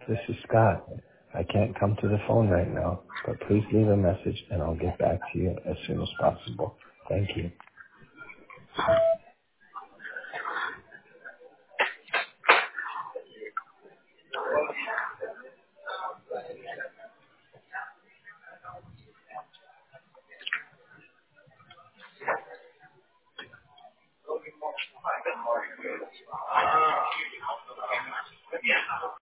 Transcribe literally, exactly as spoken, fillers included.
This is Scott. I can't come to the phone right now, but please leave a message and I'll get back to you as soon as possible. Thank you.